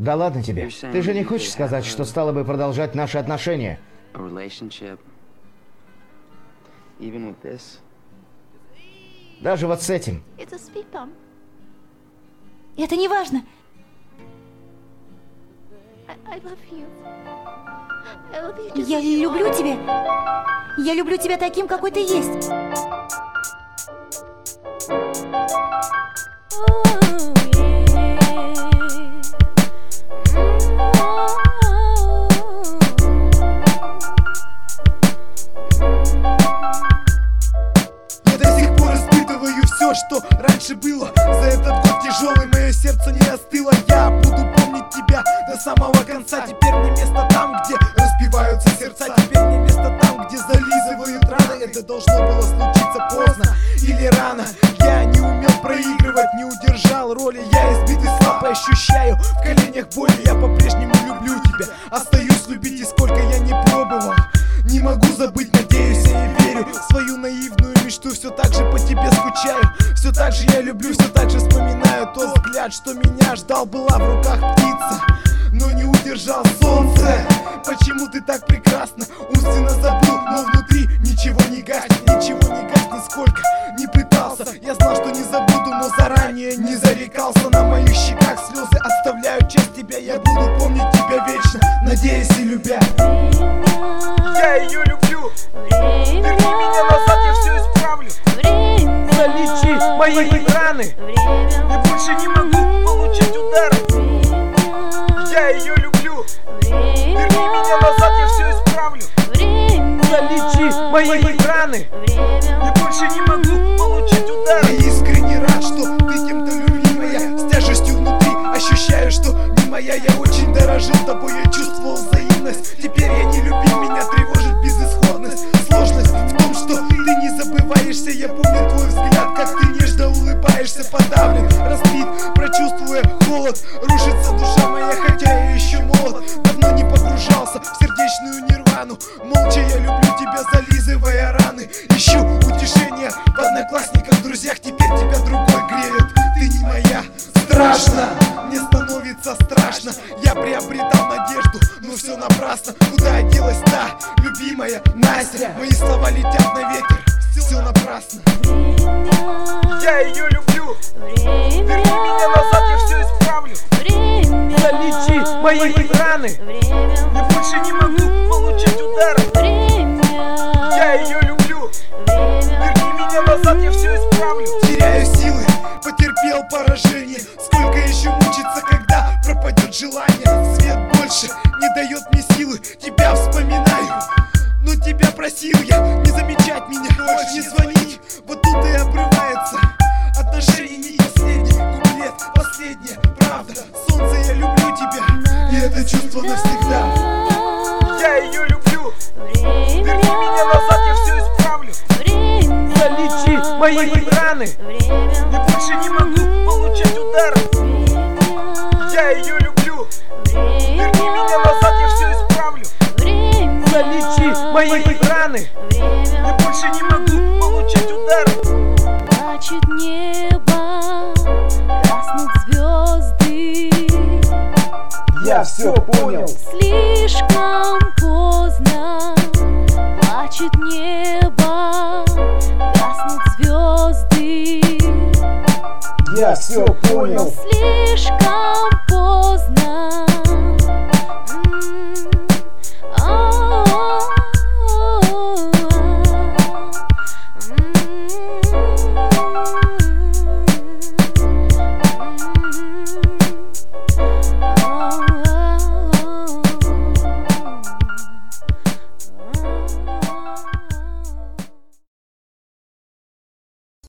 Да ладно тебе. Ты же не хочешь сказать, что стала бы продолжать наши отношения? Даже вот с этим. Это не важно. Я люблю тебя. Я люблю тебя таким, какой ты есть. Я до сих пор испытываю все, что раньше было. За этот год тяжелый мое сердце не остыло. Я буду помнить тебя до самого конца. Теперь не место там, где разбиваются сердца. Теперь не место там, где зализывают раны. Это должно было случиться поздно или рано. Я не умел проигрывать, не удержал роли. Я избитый слаб и ощущаю в коленях боли. Я по-прежнему люблю тебя, остаюсь любить, и сколько я не пробовал. Не могу забыть, надеюсь, я и верю в свою наивную мечту. Все так же по тебе скучаю, все так же я люблю, все так же вспоминаю тот взгляд, что меня ждал. Была в руках птица, но не удержал солнце. Почему ты так прекрасна? Умственно забыл, но внутри ничего не гаснет, нисколько не пытался. Я знал, что не забуду, но заранее не зарекался. На моих щеках слезы оставляют часть тебя. Я буду помнить тебя вечно, надеясь и любя. Я ее люблю. Верни меня назад, я все исправлю. Залечи мои раны. Я больше не могу получать удары. Я ее люблю. Верни меня назад, я все исправлю. Залечи мои раны. Я больше не могу получать удары. Я искренне рад, что ты кем-то любимая. С тяжестью внутри ощущаю, что не моя. Я очень дорожил тобой, я чувствовал взаимность. Теперь я не любим, меня тревожит безысходность. Сложность в том, что ты не забываешься. Я помню твой взгляд, как ты нежно улыбаешься. Подавлен, разбит, прочувствуя холод. Рушится душа моя, хотя я еще молод. Давно не погружался в сердечную нирвану. Молча я люблю тебя, зализывая раны. Ищу утешения в одноклассниках, в друзьях. Теперь тебя другой греет, ты не моя. Страшно, мне становится страшно. Я приобретал надежду, но все напрасно. Куда делась та любимая Настя? Мои слова летят на ветер, все напрасно. Я ее люблю. Верни меня назад, я все исправлю. Залечи мои раны. Я больше не могу получать удары. Я ее люблю. Верни меня назад, я все исправлю. Теряю силы, потерпел поражение. Сколько еще мучиться, когда пропадет желание? Свет больше не дает мне силы. Тебя вспоминаю, но тебя просил я не замечать меня, больше не звонить. Вот тут и обрывается отношения, не последний куплет, последняя правда. Солнце, я люблю тебя, и это чувство навсегда. Я ее люблю. Верни меня назад, я все исправлю. Залечи мои раны. Я больше не могу получать удары. Я ее люблю. Верни меня назад, я все исправлю. Залечи мои раны. Я больше не могу получать удары. Плачет небо, гаснут звезды. Я все понял. Слишком